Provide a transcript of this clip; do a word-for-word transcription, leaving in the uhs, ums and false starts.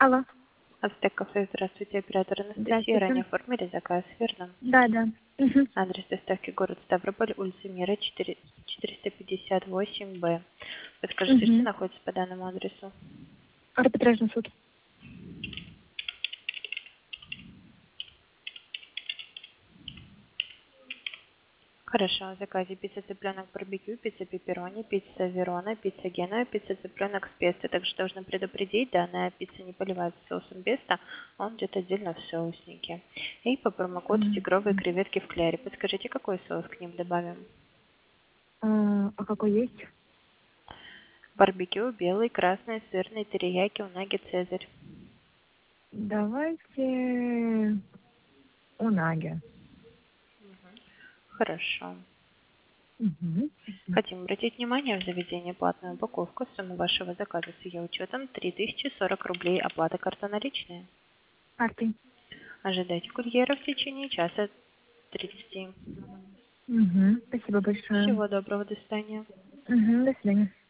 Алло, Ацтек кафе, здравствуйте, оператор Анастасия. здравствуйте. Ранее оформили заказ, верно? Да, да. Мгм. Адрес доставки город Ставрополь, улица Мира, четыре- четыреста пятьдесят восемь Б. Подскажите, что Мгм. находится по данному адресу? Арбитражный суд. Хорошо, о заказе пицца цыпленок барбекю, пицца пепперони, пицца верона, пицца гена, пицца цыпленок с песто. Также должна предупредить, данная пицца не поливается соусом песто, он идет отдельно в соуснике. И по промокоду М. тигровые креветки в кляре. Подскажите, какой соус к ним добавим? А а какой есть? Барбекю, белый, красный, сырный, терияки, унаги, цезарь. Давайте унаги. Хорошо. Мгм. Хотим обратить внимание в заведении платную упаковку. Сумма вашего заказа с ее учетом три тысячи сорок рублей. Оплата карта наличные. Картой. Ожидайте курьера в течение часа тридцати. Мгм. Спасибо большое. Всего доброго, до свидания. Мгм. До свидания.